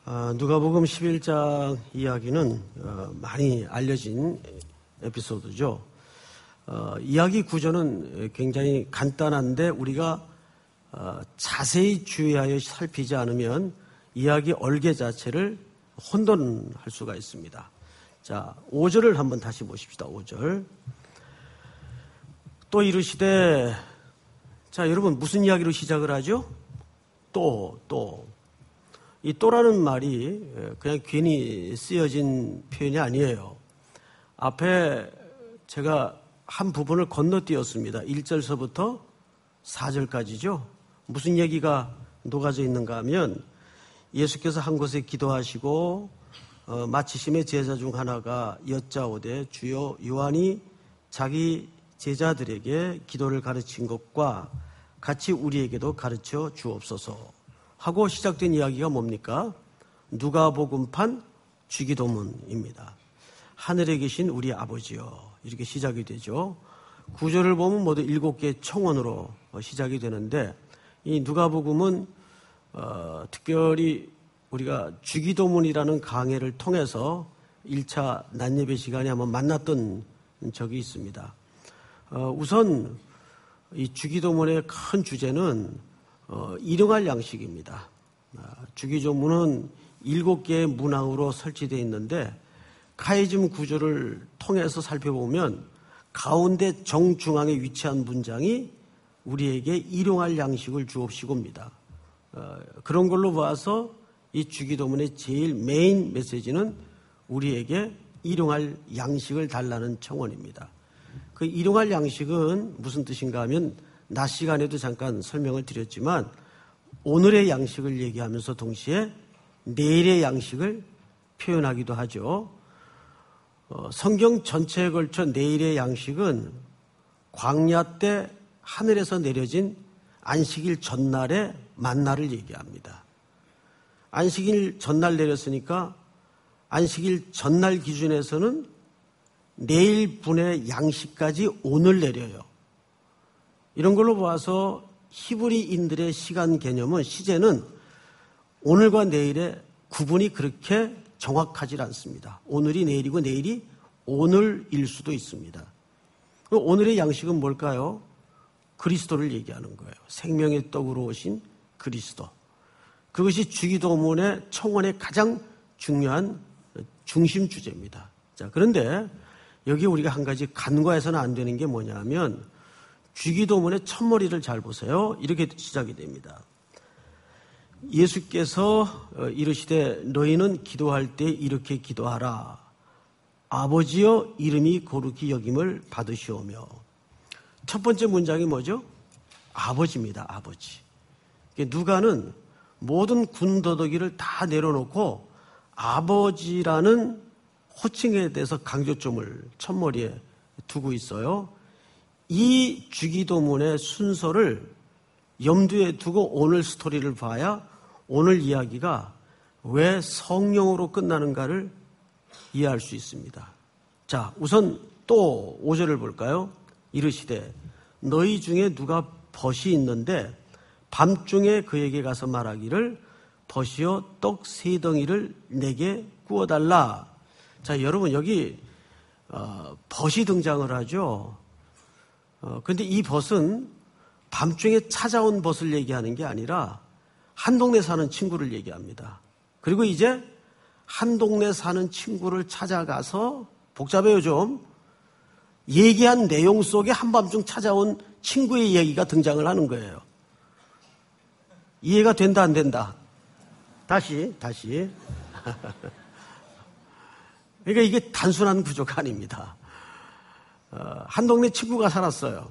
누가복음 11장 이야기는 많이 알려진 에피소드죠. 이야기 구조는 굉장히 간단한데 우리가 자세히 주의하여 살피지 않으면 이야기 얼개 자체를 혼돈할 수가 있습니다. 자, 5절을 한번 다시 보십시다. 5절. 또 이르시되, 자, 여러분 무슨 이야기로 시작을 하죠? 이 또라는 말이 그냥 괜히 쓰여진 표현이 아니에요. 앞에 제가 한 부분을 건너뛰었습니다. 1절서부터 4절까지죠. 무슨 얘기가 녹아져 있는가 하면 예수께서 한 곳에 기도하시고 마치심에 제자 중 하나가 여짜오되 주여 요한이 자기 제자들에게 기도를 가르친 것과 같이 우리에게도 가르쳐 주옵소서 하고 시작된 이야기가 뭡니까? 누가복음판 주기도문입니다. 하늘에 계신 우리 아버지여, 이렇게 시작이 되죠. 구절을 보면 모두 7개의 청원으로 시작이 되는데 이 누가복음은 특별히 우리가 주기도문이라는 강해를 통해서 1차 낮예배 시간에 한번 만났던 적이 있습니다. 우선 이 주기도문의 큰 주제는 일용할 양식입니다. 주기도문은 7개의 문항으로 설치되어 있는데 카이즘 구조를 통해서 살펴보면 가운데 정중앙에 위치한 문장이 우리에게 일용할 양식을 주옵시고입니다. 그런 걸로 봐서 이 주기도문의 제일 메인 메시지는 우리에게 일용할 양식을 달라는 청원입니다. 그 일용할 양식은 무슨 뜻인가 하면 낮 시간에도 잠깐 설명을 드렸지만 오늘의 양식을 얘기하면서 동시에 내일의 양식을 표현하기도 하죠. 성경 전체에 걸쳐 내일의 양식은 광야 때 하늘에서 내려진 안식일 전날의 만나를 얘기합니다. 안식일 전날 내렸으니까 안식일 전날 기준에서는 내일 분의 양식까지 오늘 내려요. 이런 걸로 봐서 히브리인들의 시간 개념은 시제는 오늘과 내일의 구분이 그렇게 정확하지 않습니다. 오늘이 내일이고 내일이 오늘일 수도 있습니다. 오늘의 양식은 뭘까요? 그리스도를 얘기하는 거예요. 생명의 떡으로 오신 그리스도. 그것이 주기도문의 청원의 가장 중요한 중심 주제입니다. 자, 그런데 여기 우리가 한 가지 간과해서는 안 되는 게 뭐냐면 주기도문의 첫머리를 잘 보세요. 이렇게 시작이 됩니다. 예수께서 이르시되 너희는 기도할 때 이렇게 기도하라. 아버지여 이름이 거룩히 여김을 받으시오며. 첫 번째 문장이 뭐죠? 아버지입니다. 아버지. 누가는 모든 군더더기를 다 내려놓고 아버지라는 호칭에 대해서 강조점을 첫머리에 두고 있어요. 이 주기도문의 순서를 염두에 두고 오늘 스토리를 봐야 오늘 이야기가 왜 성령으로 끝나는가를 이해할 수 있습니다. 자, 우선 또 5절을 볼까요? 이르시되 너희 중에 누가 벗이 있는데 밤중에 그에게 가서 말하기를 벗이여 떡 3덩이를 내게 구워달라. 자, 여러분 여기 벗이 등장을 하죠. 그런데 이 벗은 밤중에 찾아온 벗을 얘기하는 게 아니라 한 동네 사는 친구를 얘기합니다. 그리고 이제 한 동네 사는 친구를 찾아가서 복잡해요 좀. 얘기한 내용 속에 한밤중 찾아온 친구의 이야기가 등장을 하는 거예요. 이해가 된다 안 된다? 다시. 그러니까 이게 단순한 구조가 아닙니다. 한 동네 친구가 살았어요.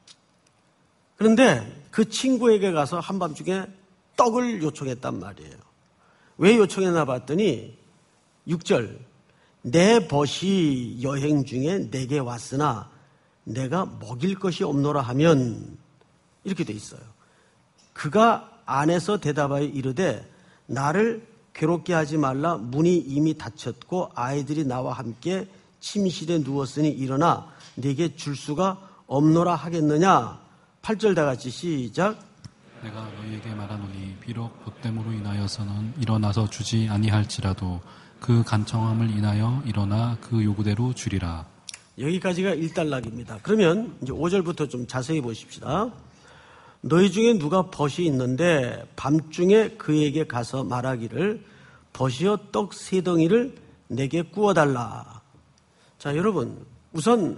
그런데 그 친구에게 가서 한밤중에 떡을 요청했단 말이에요. 왜 요청했나 봤더니 6절 내 벗이 여행 중에 내게 왔으나 내가 먹일 것이 없노라 하면 이렇게 돼 있어요. 그가 안에서 대답하여 이르되 나를 괴롭게 하지 말라. 문이 이미 닫혔고 아이들이 나와 함께 침실에 누웠으니 일어나 내게 줄 수가 없노라 하겠느냐. 8절 다 같이 시작. 내가 너희에게 말하노니 비록 봇됨으로 인하여서는 일어나서 주지 아니할지라도 그 간청함을 인하여 일어나 그 요구대로 주리라. 여기까지가 1단락입니다. 그러면 이제 5절부터 좀 자세히 보십시다. 너희 중에 누가 벗이 있는데 밤중에 그에게 가서 말하기를 벗이여 떡 3덩이를 내게 구워달라. 자, 여러분, 우선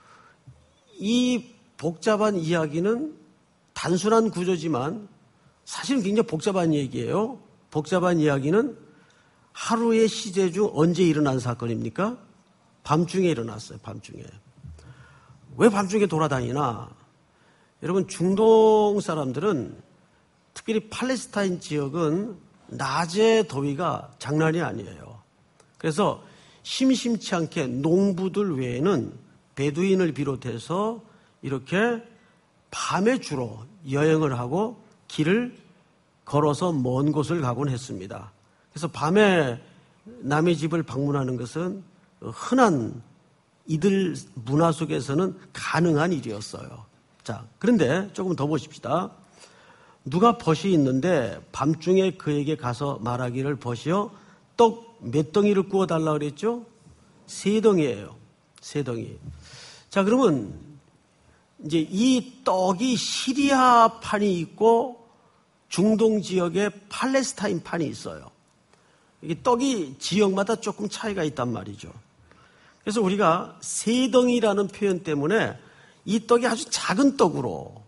이 복잡한 이야기는 단순한 구조지만 사실은 굉장히 복잡한 얘기예요. 복잡한 이야기는 하루의 시제 중 언제 일어난 사건입니까? 밤중에 일어났어요. 밤중에. 왜 밤중에 돌아다니나? 여러분, 중동 사람들은 특별히 팔레스타인 지역은 낮의 더위가 장난이 아니에요. 그래서 심심치 않게 농부들 외에는 베두인을 비롯해서 이렇게 밤에 주로 여행을 하고 길을 걸어서 먼 곳을 가곤 했습니다. 그래서 밤에 남의 집을 방문하는 것은 흔한 이들 문화 속에서는 가능한 일이었어요. 자, 그런데 조금 더 보십시다. 누가 벗이 있는데 밤중에 그에게 가서 말하기를 벗이여 떡 몇 덩이를 구워달라고 그랬죠? 3덩이예요. 3덩이. 자, 그러면 이제 이 떡이 시리아판이 있고 중동 지역에 팔레스타인판이 있어요. 이게 떡이 지역마다 조금 차이가 있단 말이죠. 그래서 우리가 3덩이라는 표현 때문에 이 떡이 아주 작은 떡으로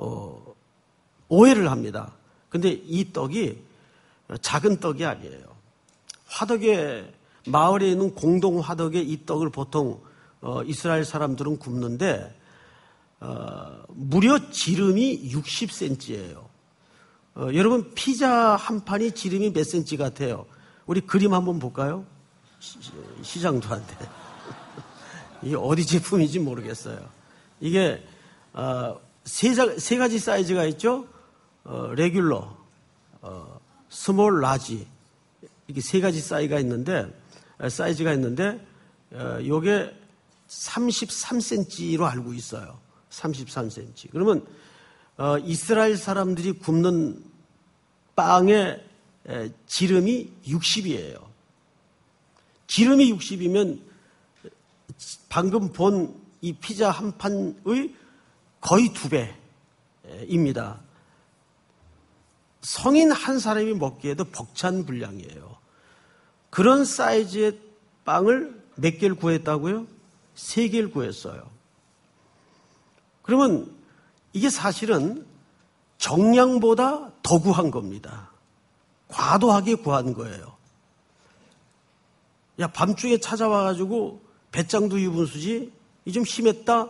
오해를 합니다. 근데 이 떡이 작은 떡이 아니에요. 화덕에 마을에 있는 공동 화덕에 이 떡을 보통 이스라엘 사람들은 굽는데 무려 지름이 60cm예요. 여러분 피자 한 판이 지름이 몇 cm 같아요? 우리 그림 한번 볼까요? 시장도 안 돼. 이게 어디 제품인지 모르겠어요. 이게 세 가지 사이즈가 있죠. 레귤러, 스몰, 라지 이렇게 3가지 사이즈가 있는데 요게 33cm로 알고 있어요. 33cm. 그러면 이스라엘 사람들이 굽는 빵의 지름이 60이에요. 지름이 60이면 방금 본 이 피자 한 판의 거의 2배입니다. 성인 한 사람이 먹기에도 벅찬 분량이에요. 그런 사이즈의 빵을 몇 개를 구했다고요? 3개를 구했어요. 그러면 이게 사실은 정량보다 더 구한 겁니다. 과도하게 구한 거예요. 야, 밤중에 찾아와가지고 배짱도 유분수지? 이 좀 심했다?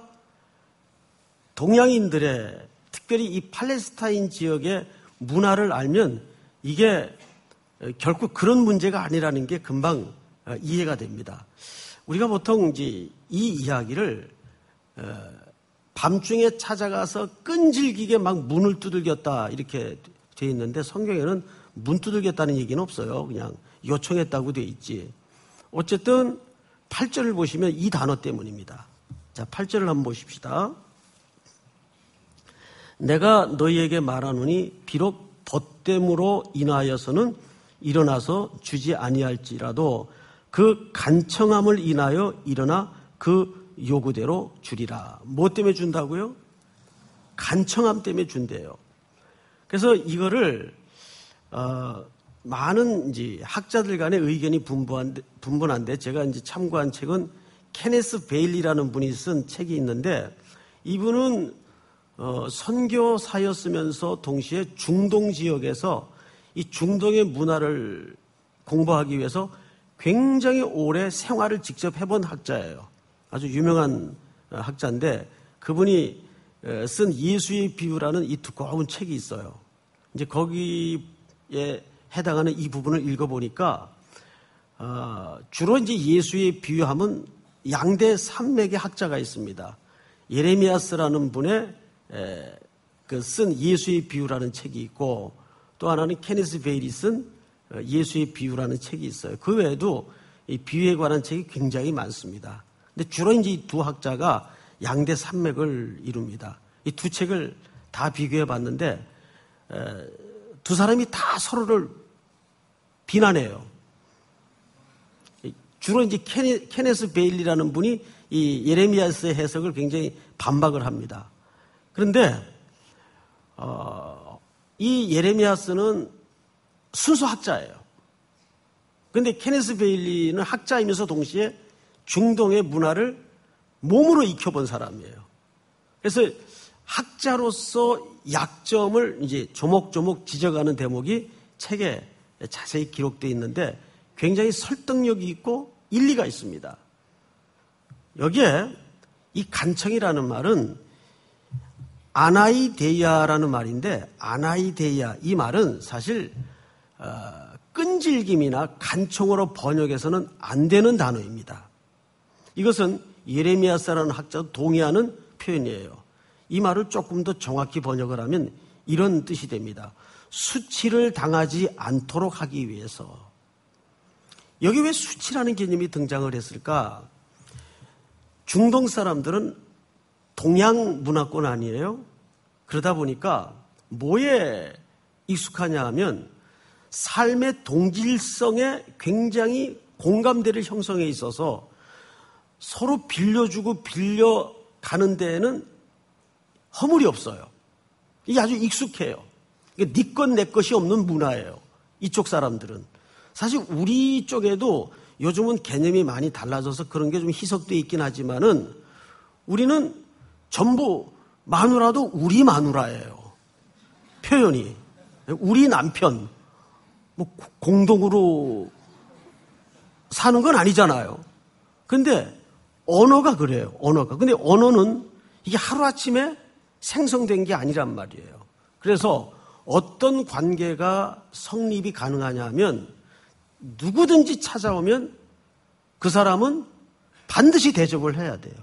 동양인들의 특별히 이 팔레스타인 지역의 문화를 알면 이게 결코 그런 문제가 아니라는 게 금방 이해가 됩니다. 우리가 보통 이제 이 이야기를 밤중에 찾아가서 끈질기게 막 문을 두들겼다 이렇게 돼 있는데 성경에는 문 두들겼다는 얘기는 없어요. 그냥 요청했다고 돼 있지. 어쨌든 8절을 보시면 이 단어 때문입니다. 자, 8절을 한번 보십시다. 내가 너희에게 말하노니 비록 벗됨으로 인하여서는 일어나서 주지 아니할지라도 그 간청함을 인하여 일어나 그 요구대로 주리라. 뭐 때문에 준다고요? 간청함 때문에 준대요. 그래서 이거를 많은 이제 학자들 간의 의견이 분분한데 제가 이제 참고한 책은 케네스 베일리라는 분이 쓴 책이 있는데 이분은 선교사였으면서 동시에 중동 지역에서 이 중동의 문화를 공부하기 위해서 굉장히 오래 생활을 직접 해본 학자예요. 아주 유명한 학자인데 그분이 쓴 예수의 비유라는 이 두꺼운 책이 있어요. 이제 거기에 해당하는 이 부분을 읽어보니까 주로 이제 예수의 비유하면 양대 산맥의 학자가 있습니다. 예레미야스라는 분의 쓴 예수의 비유라는 책이 있고 또 하나는 케네스 베일이 쓴 예수의 비유라는 책이 있어요. 그 외에도 이 비유에 관한 책이 굉장히 많습니다. 근데 주로 이제 이 두 학자가 양대 산맥을 이룹니다. 이 두 책을 다 비교해 봤는데 두 사람이 다 서로를 비난해요. 주로 이제 케네스 베일리라는 분이 이 예레미야서의 해석을 굉장히 반박을 합니다. 그런데 이 예레미야서는 순수 학자예요. 그런데 케네스 베일리는 학자이면서 동시에 중동의 문화를 몸으로 익혀본 사람이에요. 그래서 학자로서 약점을 이제 조목조목 지적하는 대목이 책에 자세히 기록되어 있는데 굉장히 설득력이 있고 일리가 있습니다. 여기에 이 간청이라는 말은 아나이데이아라는 말인데 아나이데이아 이 말은 사실 끈질김이나 간청으로 번역해서는 안 되는 단어입니다. 이것은 예레미야서라는 학자도 동의하는 표현이에요. 이 말을 조금 더 정확히 번역을 하면 이런 뜻이 됩니다. 수치를 당하지 않도록 하기 위해서. 여기 왜 수치라는 개념이 등장을 했을까? 중동 사람들은 동양 문화권 아니에요? 그러다 보니까 뭐에 익숙하냐 하면 삶의 동질성에 굉장히 공감대를 형성해 있어서 서로 빌려주고 빌려가는 데에는 허물이 없어요. 이게 아주 익숙해요. 네 것 내 것이 없는 문화예요. 이쪽 사람들은. 사실 우리 쪽에도 요즘은 개념이 많이 달라져서 그런 게 좀 희석되어 있긴 하지만은 우리는 전부 마누라도 우리 마누라예요. 표현이. 우리 남편. 뭐 공동으로 사는 건 아니잖아요. 근데 언어가 그래요. 언어가. 근데 언어는 이게 하루아침에 생성된 게 아니란 말이에요. 그래서 어떤 관계가 성립이 가능하냐 하면 누구든지 찾아오면 그 사람은 반드시 대접을 해야 돼요.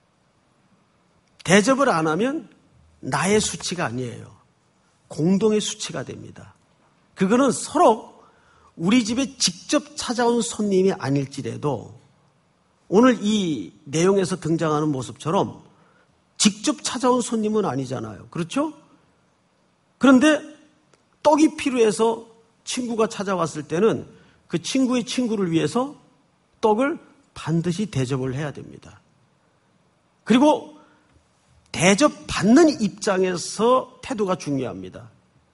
대접을 안 하면 나의 수치가 아니에요. 공동의 수치가 됩니다. 그거는 서로 우리 집에 직접 찾아온 손님이 아닐지라도 오늘 이 내용에서 등장하는 모습처럼 직접 찾아온 손님은 아니잖아요. 그렇죠? 그런데 떡이 필요해서 친구가 찾아왔을 때는 그 친구의 친구를 위해서 떡을 반드시 대접을 해야 됩니다. 그리고 대접받는 입장에서 태도가 중요합니다.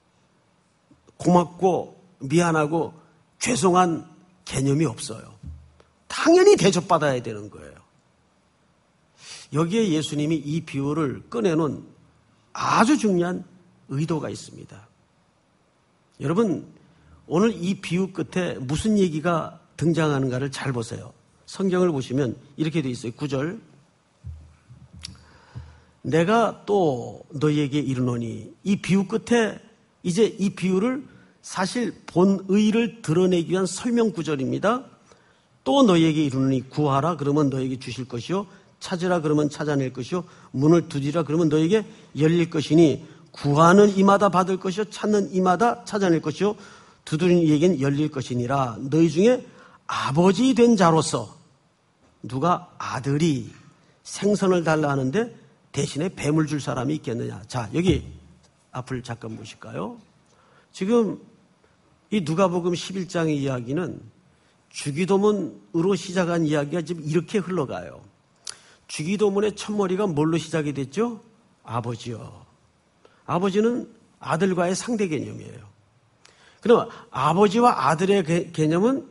고맙고 미안하고 죄송한 개념이 없어요. 당연히 대접받아야 되는 거예요. 여기에 예수님이 이 비유를 꺼내놓은 아주 중요한 의도가 있습니다. 여러분, 오늘 이 비유 끝에 무슨 얘기가 등장하는가를 잘 보세요. 성경을 보시면 이렇게 되어 있어요. 9절. 내가 또 너희에게 이르노니. 이 비유 끝에 이제 이 비유를 사실 본의를 드러내기 위한 설명 구절입니다. 또 너희에게 이르노니 구하라 그러면 너희에게 주실 것이요 찾으라 그러면 찾아낼 것이요 문을 두드리라 그러면 너희에게 열릴 것이니 구하는 이마다 받을 것이요 찾는 이마다 찾아낼 것이요 두드리는 이에겐 열릴 것이니라. 너희 중에 아버지 된 자로서 누가 아들이 생선을 달라 하는데 대신에 뱀을 줄 사람이 있겠느냐. 자, 여기 앞을 잠깐 보실까요? 지금 이 누가복음 11장의 이야기는 주기도문으로 시작한 이야기가 지금 이렇게 흘러가요. 주기도문의 첫머리가 뭘로 시작이 됐죠? 아버지요. 아버지는 아들과의 상대 개념이에요. 그럼 아버지와 아들의 개념은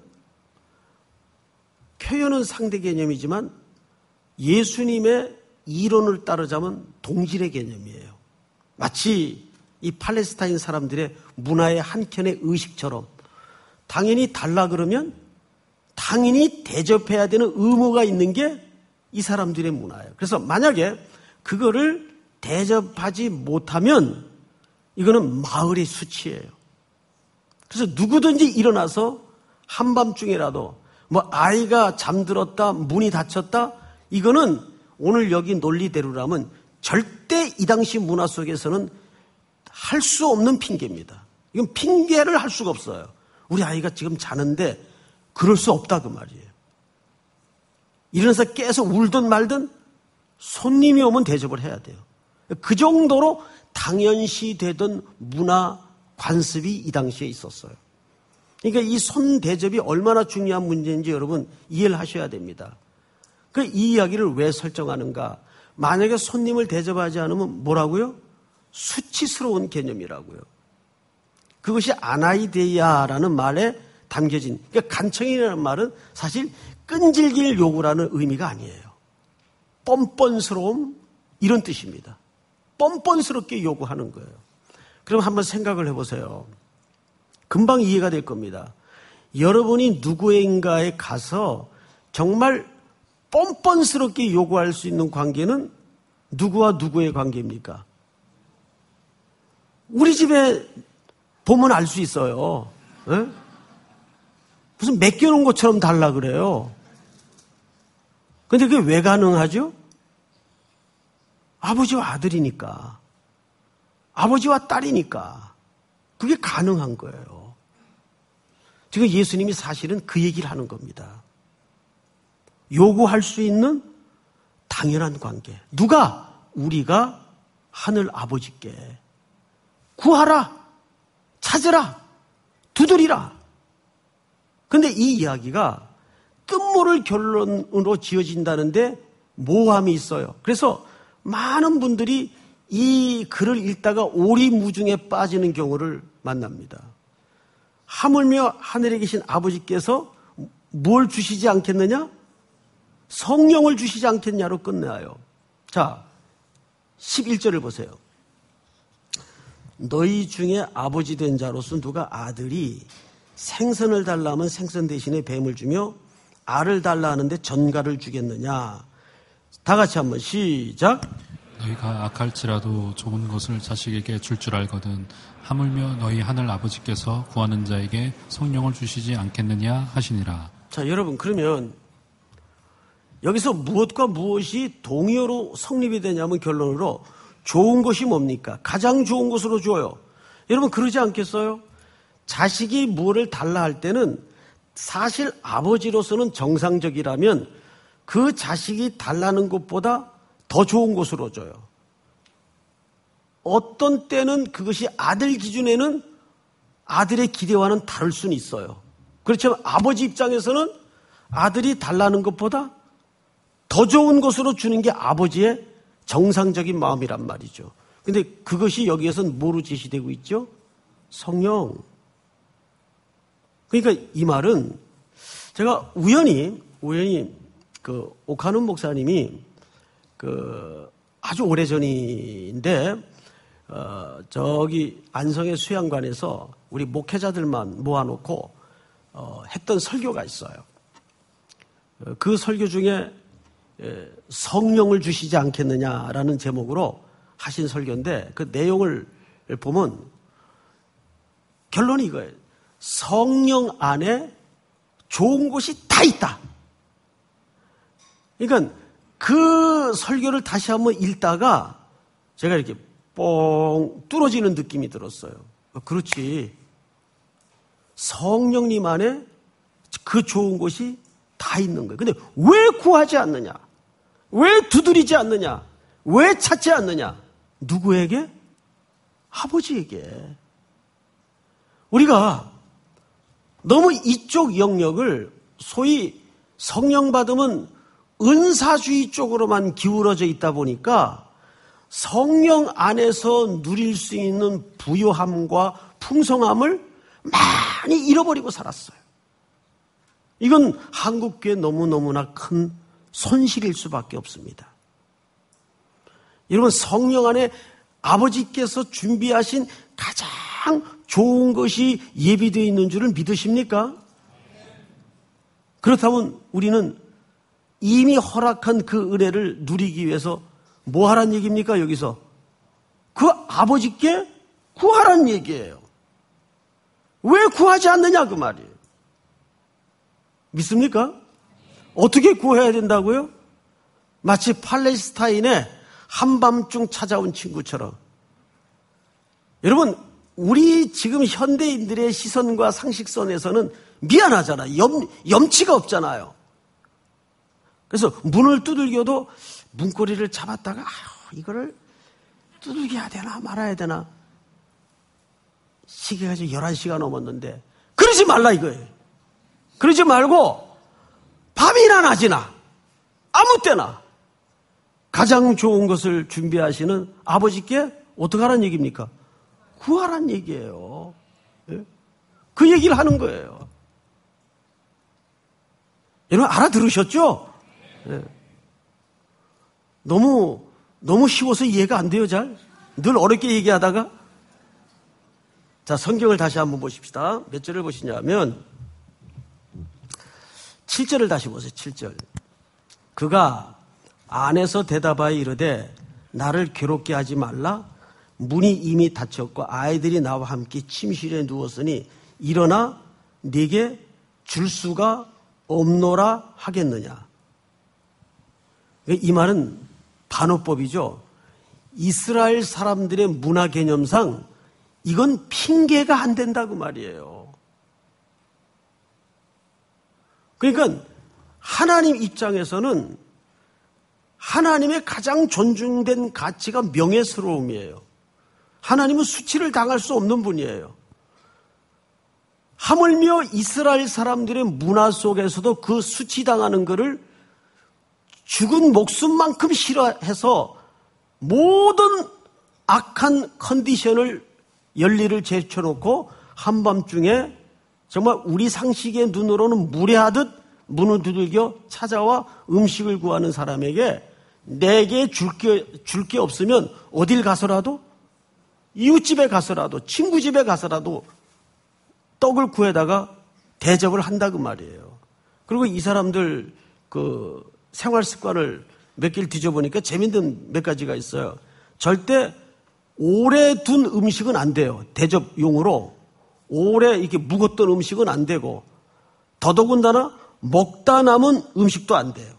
표현은 상대 개념이지만 예수님의 이론을 따르자면 동질의 개념이에요. 마치 이 팔레스타인 사람들의 문화의 한 켠의 의식처럼 당연히 달라 그러면 당연히 대접해야 되는 의무가 있는 게 이 사람들의 문화예요. 그래서 만약에 그거를 대접하지 못하면 이거는 마을의 수치예요. 그래서 누구든지 일어나서 한밤중에라도 뭐 아이가 잠들었다, 문이 닫혔다, 이거는 오늘 여기 논리대로라면 절대 이 당시 문화 속에서는 할 수 없는 핑계입니다. 이건 핑계를 할 수가 없어요. 우리 아이가 지금 자는데 그럴 수 없다 그 말이에요. 일어나서 계속 울든 말든 손님이 오면 대접을 해야 돼요. 그 정도로 당연시 되던 문화 관습이 이 당시에 있었어요. 그러니까 이 손 대접이 얼마나 중요한 문제인지 여러분 이해를 하셔야 됩니다. 이 이야기를 왜 설정하는가? 만약에 손님을 대접하지 않으면 뭐라고요? 수치스러운 개념이라고요. 그것이 아나이데이아라는 말에 담겨진, 그러니까 간청이라는 말은 사실 끈질길 요구라는 의미가 아니에요. 뻔뻔스러움 이런 뜻입니다. 뻔뻔스럽게 요구하는 거예요. 그럼 한번 생각을 해보세요. 금방 이해가 될 겁니다. 여러분이 누구인가에 가서 정말 뻔뻔스럽게 요구할 수 있는 관계는 누구와 누구의 관계입니까? 우리 집에 보면 알 수 있어요. 에? 무슨 맡겨놓은 것처럼 달라 그래요. 근데 그게 왜 가능하죠? 아버지와 아들이니까. 아버지와 딸이니까. 그게 가능한 거예요. 지금 예수님이 사실은 그 얘기를 하는 겁니다. 요구할 수 있는 당연한 관계. 누가? 우리가 하늘 아버지께 구하라, 찾으라, 두드리라. 근데 이 이야기가 뜻모를 결론으로 지어진다는데 모함이 있어요. 그래서 많은 분들이 이 글을 읽다가 오리무중에 빠지는 경우를 만납니다. 하물며 하늘에 계신 아버지께서 뭘 주시지 않겠느냐? 성령을 주시지 않겠냐로 끝나요. 자, 11절을 보세요. 너희 중에 아버지 된 자로서 누가 아들이 생선을 달라 하면 생선 대신에 뱀을 주며 알을 달라 하는데 전갈을 주겠느냐. 다 같이 한번 시작. 너희가 악할지라도 좋은 것을 자식에게 줄 줄 알거든 하물며 너희 하늘 아버지께서 구하는 자에게 성령을 주시지 않겠느냐 하시니라. 자, 여러분 그러면 여기서 무엇과 무엇이 동의어로 성립이 되냐면 결론으로 좋은 것이 뭡니까? 가장 좋은 것으로 줘요. 여러분 그러지 않겠어요? 자식이 뭐를 달라 할 때는 사실 아버지로서는 정상적이라면 그 자식이 달라는 것보다 더 좋은 것으로 줘요. 어떤 때는 그것이 아들 기준에는 아들의 기대와는 다를 수는 있어요. 그렇지만 아버지 입장에서는 아들이 달라는 것보다 더 좋은 것으로 주는 게 아버지의 정상적인 마음이란 말이죠. 근데 그것이 여기에서는 뭐로 제시되고 있죠? 성령. 그러니까 이 말은 제가 우연히 그 오카눈 목사님이 아주 오래전인데 저기 안성의 수양관에서 우리 목회자들만 모아놓고 했던 설교가 있어요. 그 설교 중에 성령을 주시지 않겠느냐라는 제목으로 하신 설교인데 그 내용을 보면 결론이 이거예요. 성령 안에 좋은 것이 다 있다. 그러니까 그 설교를 다시 한번 읽다가 제가 이렇게 뻥 뚫어지는 느낌이 들었어요. 그렇지. 성령님 안에 그 좋은 것이 다 있는 거예요. 근데 왜 구하지 않느냐? 왜 두드리지 않느냐? 왜 찾지 않느냐? 누구에게? 아버지에게. 우리가 너무 이쪽 영역을 소위 성령 받으면 은사주의 쪽으로만 기울어져 있다 보니까 성령 안에서 누릴 수 있는 부요함과 풍성함을 많이 잃어버리고 살았어요. 이건 한국교회 너무너무나 큰 손실일 수밖에 없습니다. 여러분 성령 안에 아버지께서 준비하신 가장 좋은 것이 예비되어 있는 줄을 믿으십니까? 그렇다면 우리는 이미 허락한 그 은혜를 누리기 위해서 뭐 하란 얘기입니까? 여기서 그 아버지께 구하란 얘기예요. 왜 구하지 않느냐 그 말이에요. 믿습니까? 어떻게 구해야 된다고요? 마치 팔레스타인에 한밤중 찾아온 친구처럼. 여러분 우리 지금 현대인들의 시선과 상식선에서는 미안하잖아요. 염치가 없잖아요. 그래서 문을 두들겨도 문고리를 잡았다가 이거를 두들겨야 되나 말아야 되나 시계가 지금 11시가 넘었는데 그러지 말라 이거예요. 그러지 말고 밤이나 낮이나 아무 때나 가장 좋은 것을 준비하시는 아버지께 어떻게 하라는 얘기입니까? 구하라는 얘기예요. 예? 그 얘기를 하는 거예요. 여러분 알아들으셨죠? 예. 너무 쉬워서 이해가 안 돼요, 잘? 늘 어렵게 얘기하다가. 자, 성경을 다시 한번 보십시다. 몇 절을 보시냐면 7절을 다시 보세요. 7절. 그가 안에서 대답하여 이르되 나를 괴롭게 하지 말라. 문이 이미 닫혔고 아이들이 나와 함께 침실에 누웠으니 일어나 네게 줄 수가 없노라 하겠느냐. 이 말은 반어법이죠. 이스라엘 사람들의 문화 개념상 이건 핑계가 안 된다고 말이에요. 그러니까 하나님 입장에서는 하나님의 가장 존중된 가치가 명예스러움이에요. 하나님은 수치를 당할 수 없는 분이에요. 하물며 이스라엘 사람들의 문화 속에서도 그 수치당하는 것을 죽은 목숨만큼 싫어해서 모든 악한 컨디션을 연리를 제쳐놓고 한밤중에 정말 우리 상식의 눈으로는 무례하듯 문을 두들겨 찾아와 음식을 구하는 사람에게 내게 줄 게 없으면 어딜 가서라도 이웃집에 가서라도 친구 집에 가서라도 떡을 구해다가 대접을 한다고 말이에요. 그리고 이 사람들 그 생활 습관을 몇 개를 뒤져보니까 재밌는 몇 가지가 있어요. 절대 오래 둔 음식은 안 돼요. 대접용으로 오래 이렇게 묵었던 음식은 안 되고 더더군다나 먹다 남은 음식도 안 돼요.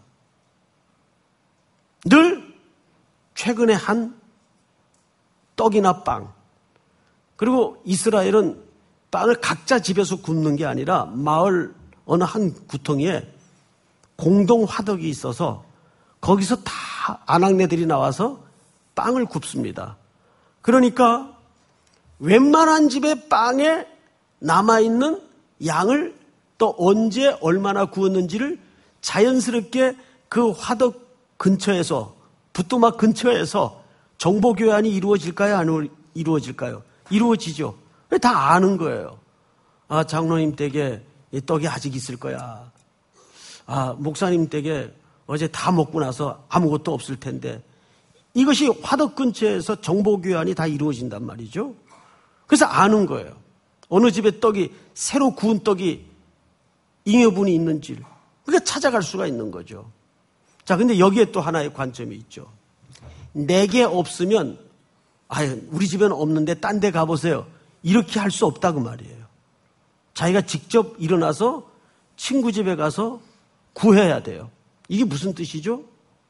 늘 최근에 한 떡이나 빵. 그리고 이스라엘은 빵을 각자 집에서 굽는 게 아니라 마을 어느 한 구덩이에 공동 화덕이 있어서 거기서 다 아낙네들이 나와서 빵을 굽습니다. 그러니까 웬만한 집의 빵에 남아있는 양을 또 언제 얼마나 구웠는지를 자연스럽게 그 화덕 근처에서 부뚜막 근처에서 정보 교환이 이루어질까요? 안 이루어질까요? 이루어지죠. 다 아는 거예요. 아, 장로님 댁에 이 떡이 아직 있을 거야. 아, 목사님 댁에 어제 다 먹고 나서 아무것도 없을 텐데. 이것이 화덕 근처에서 정보 교환이 다 이루어진단 말이죠. 그래서 아는 거예요. 어느 집에 떡이 새로 구운 떡이 잉여분이 있는지를. 그러니까 찾아갈 수가 있는 거죠. 자, 근데 여기에 또 하나의 관점이 있죠. 내게 없으면 아유, 우리 집에는 없는데 딴 데 가보세요. 이렇게 할 수 없다고 말이에요. 자기가 직접 일어나서 친구 집에 가서 구해야 돼요. 이게 무슨 뜻이죠?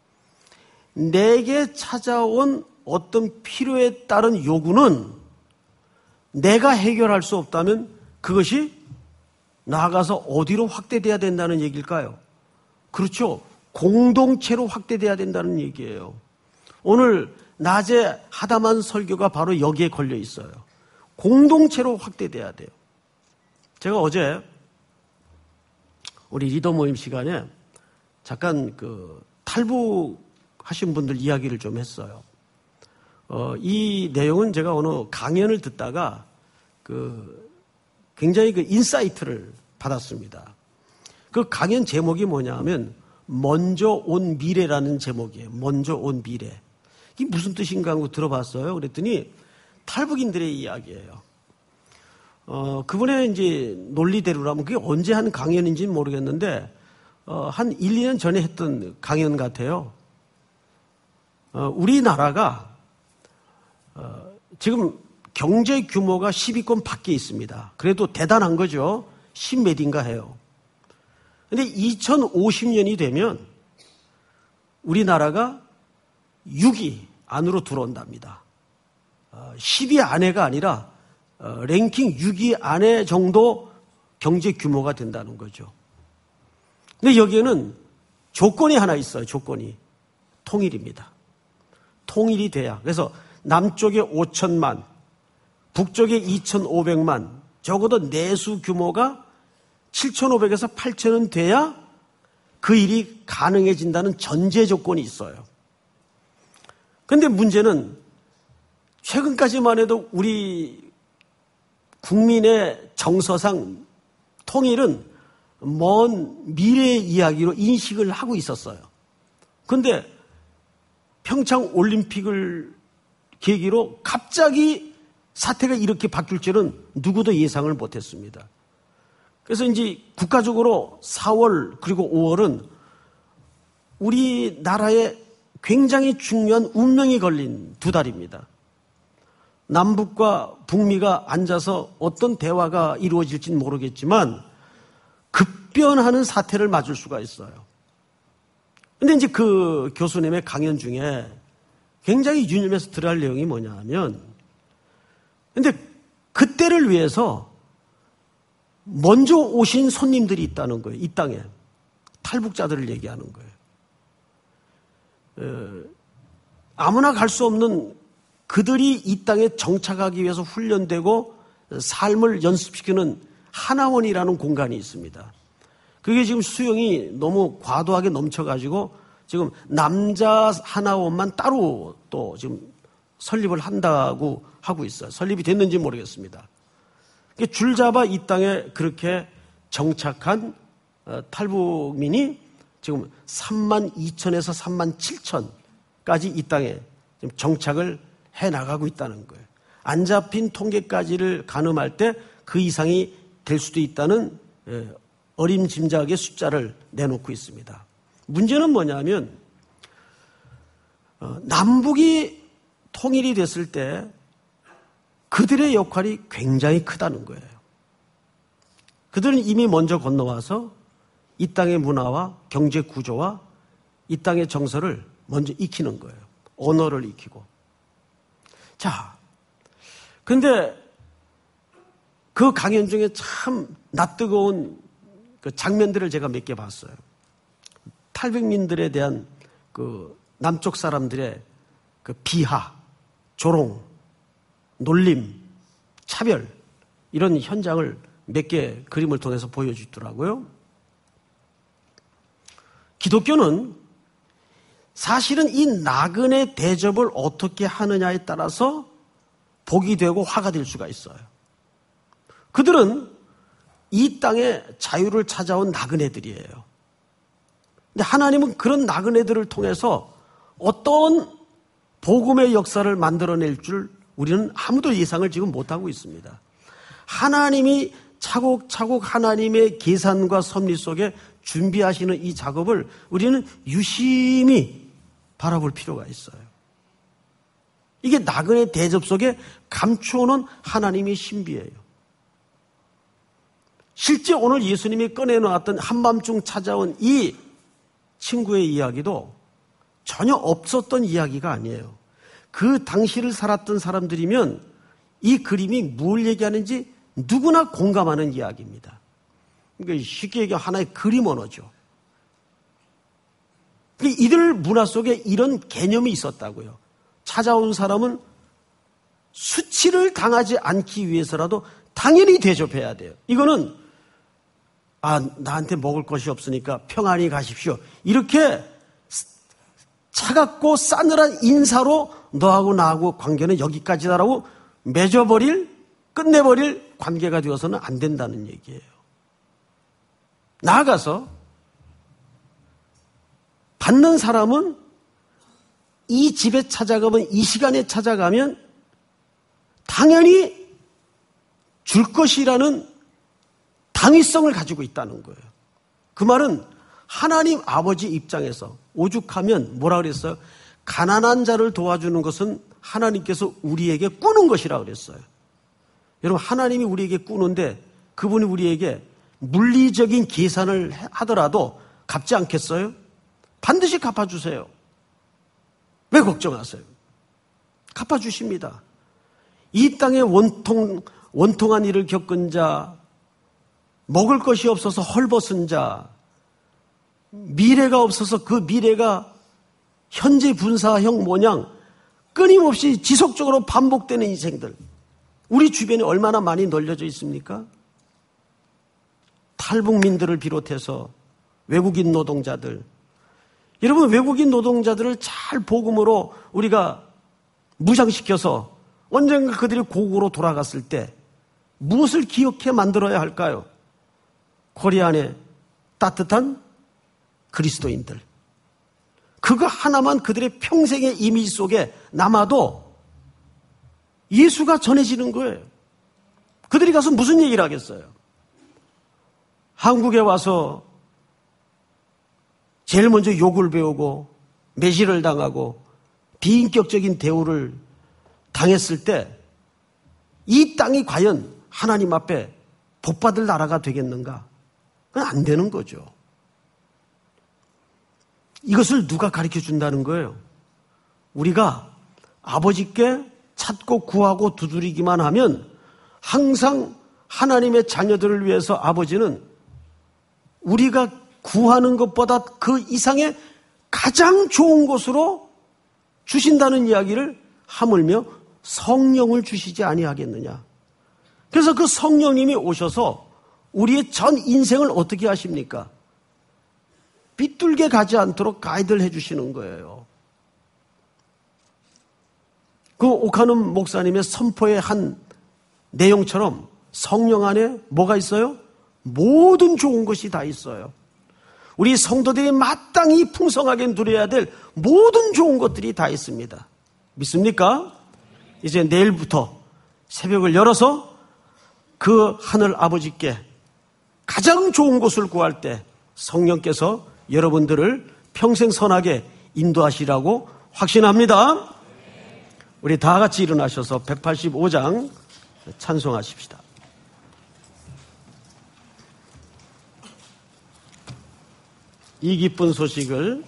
내게 찾아온 어떤 필요에 따른 요구는 내가 해결할 수 없다면 그것이 나아가서 어디로 확대돼야 된다는 얘기일까요? 그렇죠. 공동체로 확대돼야 된다는 얘기예요. 오늘 낮에 하다만 설교가 바로 여기에 걸려 있어요. 공동체로 확대돼야 돼요. 제가 어제 우리 리더 모임 시간에 잠깐 탈북하신 분들 이야기를 좀 했어요. 이 내용은 제가 어느 강연을 듣다가 굉장히 인사이트를 받았습니다. 그 강연 제목이 뭐냐면 먼저 온 미래라는 제목이에요. 먼저 온 미래. 이게 무슨 뜻인가 하고 들어봤어요. 그랬더니 탈북인들의 이야기예요. 그분의 이제 논리대로라면 그게 언제 한 강연인지는 모르겠는데 한 1, 2년 전에 했던 강연 같아요. 우리나라가 지금 경제 규모가 10위권 밖에 있습니다. 그래도 대단한 거죠. 10몇인가 해요. 근데 2050년이 되면 우리나라가 6위 안으로 들어온답니다. 10위 안에가 아니라 랭킹 6위 안에 정도 경제 규모가 된다는 거죠. 근데 여기에는 조건이 하나 있어요. 조건이. 통일입니다. 통일이 돼야. 그래서 남쪽에 5천만, 북쪽에 2,500만, 적어도 내수 규모가 7,500에서 8,000은 돼야 그 일이 가능해진다는 전제 조건이 있어요. 그런데 문제는 최근까지만 해도 우리 국민의 정서상 통일은 먼 미래의 이야기로 인식을 하고 있었어요. 그런데 평창 올림픽을 계기로 갑자기 사태가 이렇게 바뀔 줄은 누구도 예상을 못했습니다. 그래서 이제 국가적으로 4월 그리고 5월은 우리나라에 굉장히 중요한 운명이 걸린 두 달입니다. 남북과 북미가 앉아서 어떤 대화가 이루어질지는 모르겠지만 급변하는 사태를 맞을 수가 있어요. 근데 이제 그 교수님의 강연 중에 굉장히 유념해서 들어야 할 내용이 뭐냐 하면, 근데 그때를 위해서 먼저 오신 손님들이 있다는 거예요. 이 땅에. 탈북자들을 얘기하는 거예요. 아무나 갈 수 없는 그들이 이 땅에 정착하기 위해서 훈련되고 삶을 연습시키는 하나원이라는 공간이 있습니다. 그게 지금 수용이 너무 과도하게 넘쳐가지고 지금 남자 하나원만 따로 또 지금 설립을 한다고 하고 있어요. 설립이 됐는지 모르겠습니다. 줄 잡아 이 땅에 그렇게 정착한 탈북민이 지금 32,000에서 37,000까지 이 땅에 지금 정착을 해나가고 있다는 거예요. 안 잡힌 통계까지를 가늠할 때 그 이상이 될 수도 있다는 어림짐작의 숫자를 내놓고 있습니다. 문제는 뭐냐면 남북이 통일이 됐을 때 그들의 역할이 굉장히 크다는 거예요. 그들은 이미 먼저 건너와서 이 땅의 문화와 경제 구조와 이 땅의 정서를 먼저 익히는 거예요. 언어를 익히고. 자, 근데 그 강연 중에 참 낯뜨거운 그 장면들을 제가 몇 개 봤어요. 탈북민들에 대한 그 남쪽 사람들의 그 비하, 조롱, 놀림, 차별, 이런 현장을 몇 개 그림을 통해서 보여주더라고요. 기독교는 사실은 이 나그네 대접을 어떻게 하느냐에 따라서 복이 되고 화가 될 수가 있어요. 그들은 이 땅에 자유를 찾아온 나그네들이에요. 근데 하나님은 그런 나그네들을 통해서 어떤 복음의 역사를 만들어낼 줄 우리는 아무도 예상을 지금 못하고 있습니다. 하나님이 차곡차곡 하나님의 계산과 섭리 속에 준비하시는 이 작업을 우리는 유심히 바라볼 필요가 있어요. 이게 나그네 대접 속에 감추어놓은 하나님의 신비예요. 실제 오늘 예수님이 꺼내놓았던 한밤중 찾아온 이 친구의 이야기도 전혀 없었던 이야기가 아니에요. 그 당시를 살았던 사람들이면 이 그림이 뭘 얘기하는지 누구나 공감하는 이야기입니다. 그러니까 쉽게 얘기하면 하나의 그림 언어죠. 이들 문화 속에 이런 개념이 있었다고요. 찾아온 사람은 수치를 당하지 않기 위해서라도 당연히 대접해야 돼요. 이거는 나한테 먹을 것이 없으니까 평안히 가십시오. 이렇게 차갑고 싸늘한 인사로 너하고 나하고 관계는 여기까지다라고 끝내버릴 관계가 되어서는 안 된다는 얘기예요. 나아가서 받는 사람은 이 집에 찾아가면, 이 시간에 찾아가면 당연히 줄 것이라는 당위성을 가지고 있다는 거예요. 그 말은 하나님 아버지 입장에서 오죽하면 뭐라 그랬어요? 가난한 자를 도와주는 것은 하나님께서 우리에게 꾸는 것이라 그랬어요. 여러분, 하나님이 우리에게 꾸는데 그분이 우리에게 물리적인 계산을 하더라도 갚지 않겠어요? 반드시 갚아주세요. 왜 걱정하세요? 갚아주십니다. 이 땅에 원통한 일을 겪은 자, 먹을 것이 없어서 헐벗은 자, 미래가 없어서 그 미래가 현재 분사형 모양 끊임없이 지속적으로 반복되는 인생들, 우리 주변에 얼마나 많이 널려져 있습니까? 탈북민들을 비롯해서 외국인 노동자들. 여러분, 외국인 노동자들을 잘 복음으로 우리가 무장시켜서 언젠가 그들이 고국으로 돌아갔을 때 무엇을 기억해 만들어야 할까요? 코리아 안에 따뜻한 그리스도인들. 그거 하나만 그들의 평생의 이미지 속에 남아도 예수가 전해지는 거예요. 그들이 가서 무슨 얘기를 하겠어요? 한국에 와서 제일 먼저 욕을 배우고 매질을 당하고 비인격적인 대우를 당했을 때 이 땅이 과연 하나님 앞에 복받을 나라가 되겠는가? 그건 안 되는 거죠. 이것을 누가 가르쳐 준다는 거예요? 우리가 아버지께 찾고 구하고 두드리기만 하면 항상 하나님의 자녀들을 위해서 아버지는 우리가 구하는 것보다 그 이상의 가장 좋은 것으로 주신다는 이야기를 하물며 성령을 주시지 아니하겠느냐. 그래서 그 성령님이 오셔서 우리의 전 인생을 어떻게 하십니까? 삐뚤게 가지 않도록 가이드를 해주시는 거예요. 그 오카눔 목사님의 선포의 한 내용처럼 성령 안에 뭐가 있어요? 모든 좋은 것이 다 있어요. 우리 성도들이 마땅히 풍성하게 누려야 될 모든 좋은 것들이 다 있습니다. 믿습니까? 이제 내일부터 새벽을 열어서 그 하늘 아버지께 가장 좋은 것을 구할 때 성령께서 여러분들을 평생 선하게 인도하시라고 확신합니다. 우리 다 같이 일어나셔서 185장 찬송하십시다. 이 기쁜 소식을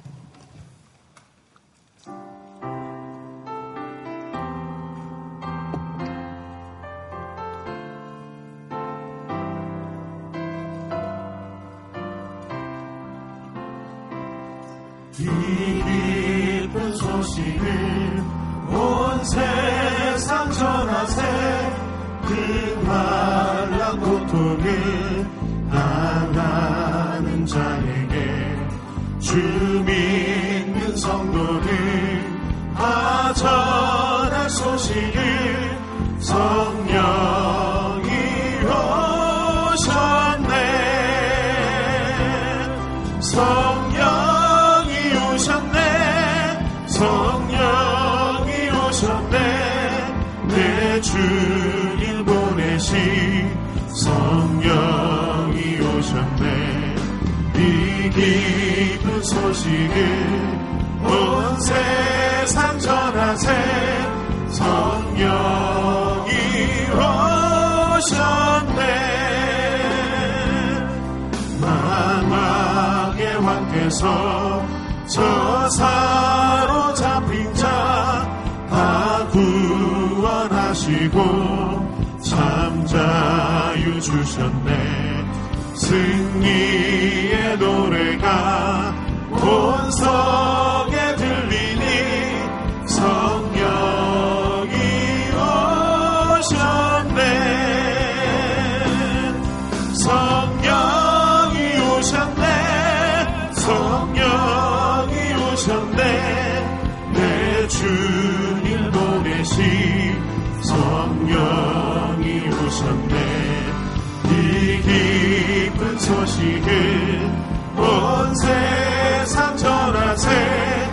온 세상 전하세 그 환난 고통을 당하는 자에게 주 믿는 성도들 다 전할 소식을 성령이 오셨네 성령이 오셨네 성령이 오셨네 내 주님 보내신 성령이 오셨네 이 기쁜 소식을 온 세상 전하세 성령이 오셨네 만왕의 왕께서 저 사로잡힌 자 다 구원하시고 참 자유 주셨네 승리의 노래가 온 성에 들리니 성령이 오셨네 성령이 오셨네 성령이 오셨네 내 주님 보내신 성령이 오셨네 이 기쁜 소식을 온 세상 전하세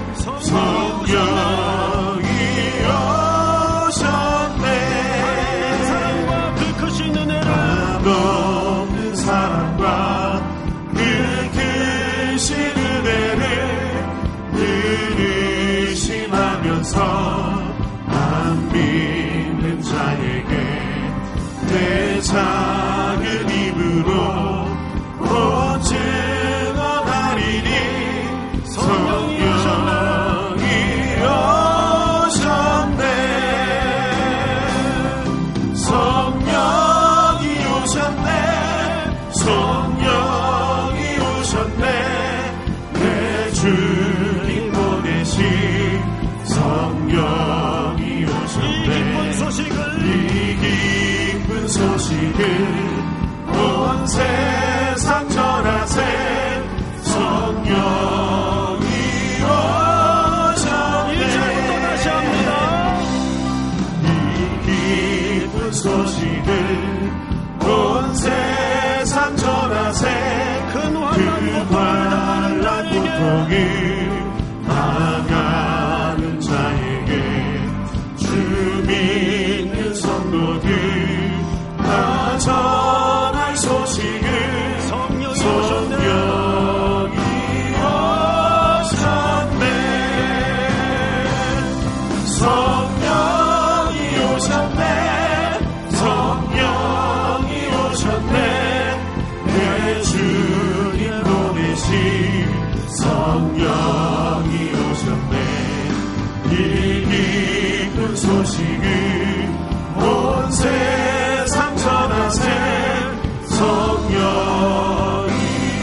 성령이 오셨네 그 크신 은혜를 없는 사랑과 그 크신 은혜를 늘 의심하면서 안 믿는 자에게 내 작은 입으로 증언하리니 성령이 오셨네 성령이 오셨네 주님 보내신 성령이 오셨네. 이 기쁜 소식을 온 세상 전하세. 성령이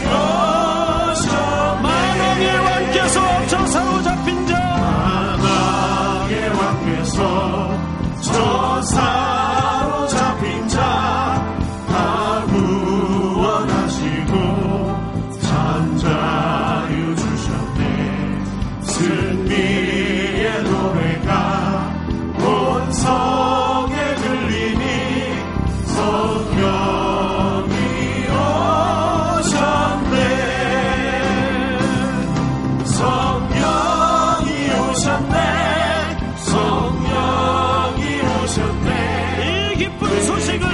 오셨네. 만왕의 왕께서 저 사로잡힌 자, 만왕의 왕께서 저 사로잡힌 자 다 구원하시고 잠자유 주셨네. 승리의 노래가 온 성에 들리니 성령이 오셨네. 성령이 오셨네. 성령이 오셨네. 이 기쁜 소식을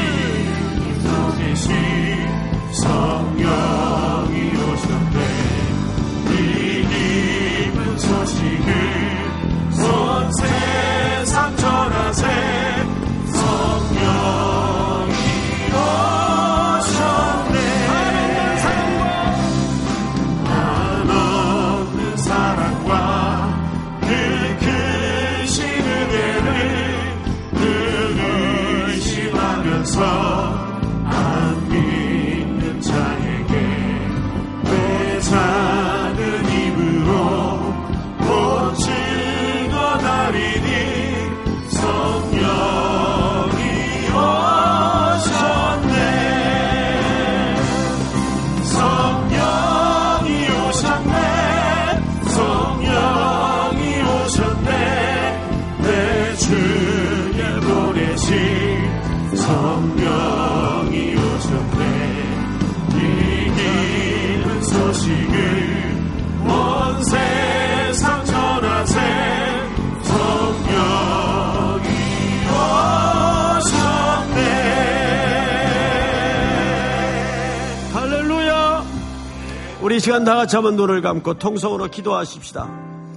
성령이 오셨네. 이 기쁜 소식을 온 세상 전하세. 성령이 오셨네. 한없는 사랑과 그 크신 은혜를 늘 의심하면서 안 믿는 자에게 내 작은 입으로 곧 증언하리니 성령이 오셨네. 성령이 오셨네. 성령이 오셨네. 내 주에 보내신 성령이 오셨네. 이 기쁜 소식을 온 세상 전하세. 성령이 오셨네. 할렐루야. 우리 시간 다 같이 한번 눈을 감고 통성으로 기도하십시다.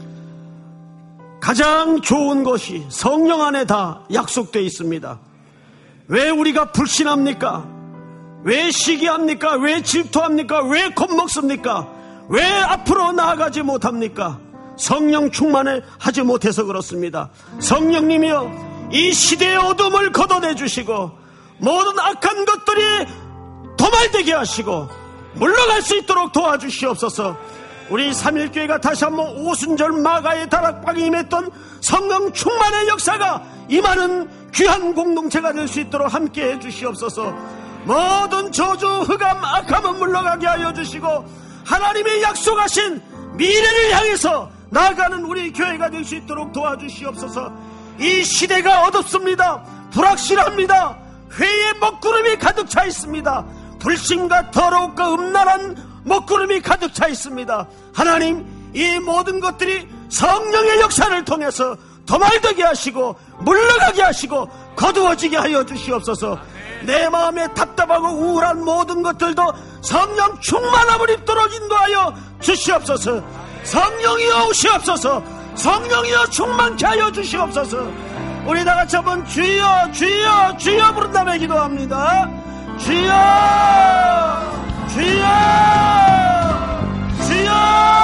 가장 좋은 것이 성령 안에 다 약속되어 있습니다. 왜 우리가 불신합니까? 왜 시기합니까? 왜 질투합니까? 왜 겁먹습니까? 왜 앞으로 나아가지 못합니까? 성령 충만을 하지 못해서 그렇습니다. 성령님이여, 이 시대의 어둠을 걷어내 주시고 모든 악한 것들이 도말되게 하시고 물러갈 수 있도록 도와주시옵소서. 우리 삼일교회가 다시 한번 오순절 마가의 다락방에 임했던 성령 충만의 역사가 임하는 귀한 공동체가 될 수 있도록 함께해 주시옵소서. 모든 저주, 흑암, 악함은 물러가게 하여 주시고 하나님의 약속하신 미래를 향해서 나아가는 우리 교회가 될 수 있도록 도와주시옵소서. 이 시대가 어둡습니다. 불확실합니다. 회의 먹구름이 가득 차 있습니다. 불신과 더러움과 음란한 먹구름이 가득 차 있습니다. 하나님, 이 모든 것들이 성령의 역사를 통해서 도말되게 하시고 물러가게 하시고 거두어지게 하여 주시옵소서. 내 마음에 답답하고 우울한 모든 것들도 성령 충만함을 입도록 인도하여 주시옵소서. 성령이여 오시옵소서. 성령이여 충만케 하여 주시옵소서. 우리 다같이 한번 주여 주여 주여 부른 다음에 기도합니다. 주여 주여 주여